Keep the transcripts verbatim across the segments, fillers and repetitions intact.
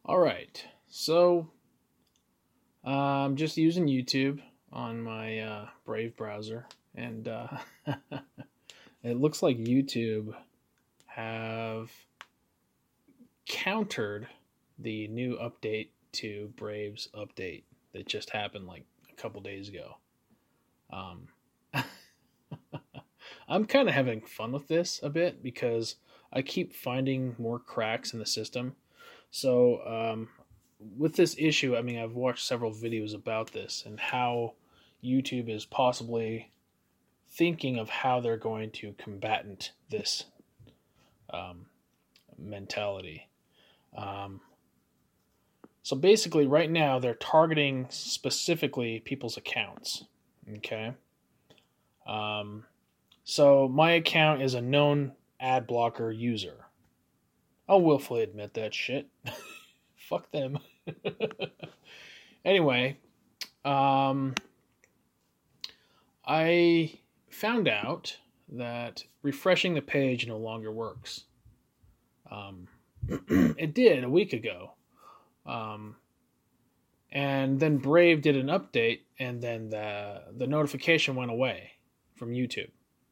All right. So uh, I'm just using YouTube on my uh, Brave browser, and uh, it looks like YouTube have countered the new update to Brave's update that just happened like a couple days ago. Um, I'm kind of having fun with this a bit because I keep finding more cracks in the system. So, um, with this issue, I mean, I've watched several videos about this and how YouTube is possibly thinking of how they're going to combatant this um, mentality. Um, so basically, right now they're targeting specifically people's accounts. Okay. Um, so my account is a known ad blocker user. I'll willfully admit that shit. Fuck them. Anyway, um, I found out that refreshing the page no longer works. Um, it did a week ago. Um, and then Brave did an update, and then the, the notification went away from YouTube.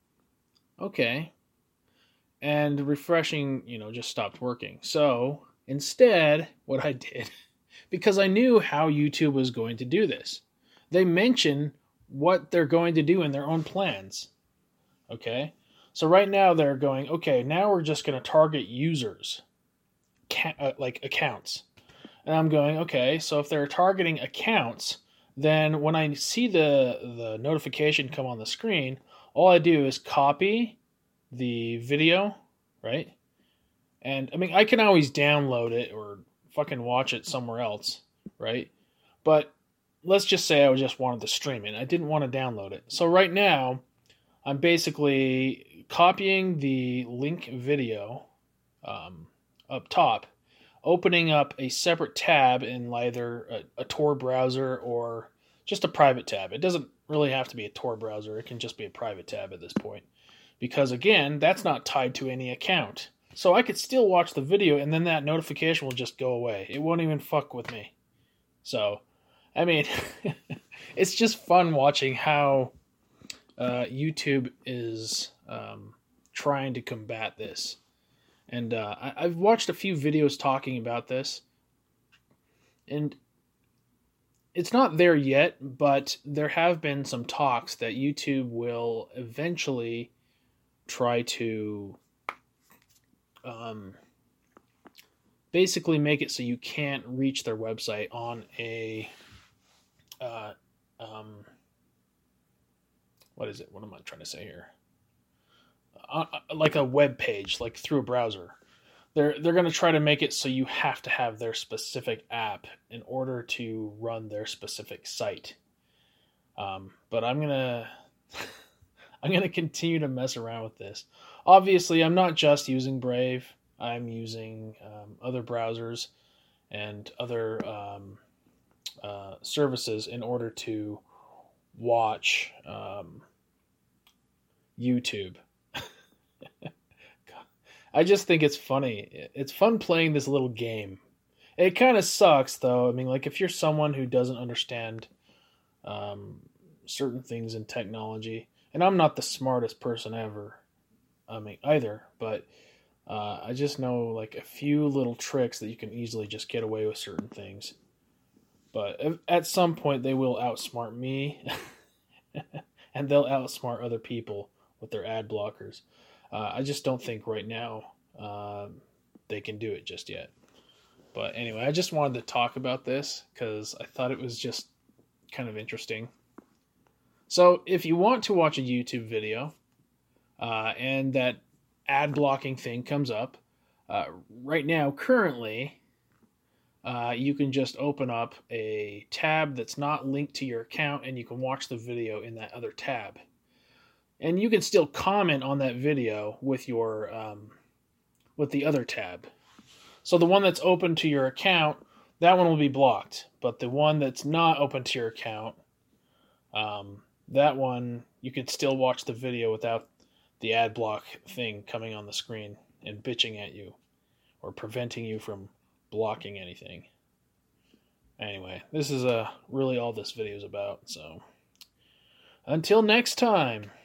Okay. And refreshing, you know, just stopped working. So instead, what I did, because I knew how YouTube was going to do this, they mention what they're going to do in their own plans. Okay. So right now they're going, okay, now we're just going to target users, ca- uh, like accounts. And I'm going, okay, so if they're targeting accounts, then when I see the the notification come on the screen, all I do is copy the video, right? And I mean, I can always download it or fucking watch it somewhere else, right? But let's just say I just wanted to stream it. I didn't want to download it. So right now, I'm basically copying the link video um, up top, opening up a separate tab in either a, a Tor browser or just a private tab. It doesn't really have to be a Tor browser. It can just be a private tab at this point. Because again, that's not tied to any account. So I could still watch the video and then that notification will just go away. It won't even fuck with me. So, I mean, it's just fun watching how uh, YouTube is um, trying to combat this. And uh, I, I've watched a few videos talking about this. And it's not there yet, but there have been some talks that YouTube will eventually try to um, basically make it so you can't reach their website on a uh, um, what is it? What am I trying to say here? Uh, like a web page, like through a browser. They're they're going to try to make it so you have to have their specific app in order to run their specific site. Um, but I'm gonna I'm gonna continue to mess around with this. Obviously, I'm not just using Brave. I'm using um, other browsers and other um, uh, services in order to watch um, YouTube. I just think it's funny. It's fun playing this little game. It kind of sucks, though. I mean, like, if you're someone who doesn't understand um, certain things in technology, and I'm not the smartest person ever, I mean, either, but uh, I just know, like, a few little tricks that you can easily just get away with certain things. But at some point, they will outsmart me, and they'll outsmart other people with their ad blockers. Uh, I just don't think right now uh, they can do it just yet. But anyway, I just wanted to talk about this because I thought it was just kind of interesting. So if you want to watch a YouTube video uh, and that ad blocking thing comes up, uh, right now, currently, uh, you can just open up a tab that's not linked to your account and you can watch the video in that other tab. And you can still comment on that video with your um, with the other tab. So the one that's open to your account, that one will be blocked. But the one that's not open to your account, um, that one you can still watch the video without the ad block thing coming on the screen and bitching at you or preventing you from blocking anything. Anyway, this is uh, really all this video is about. So until next time.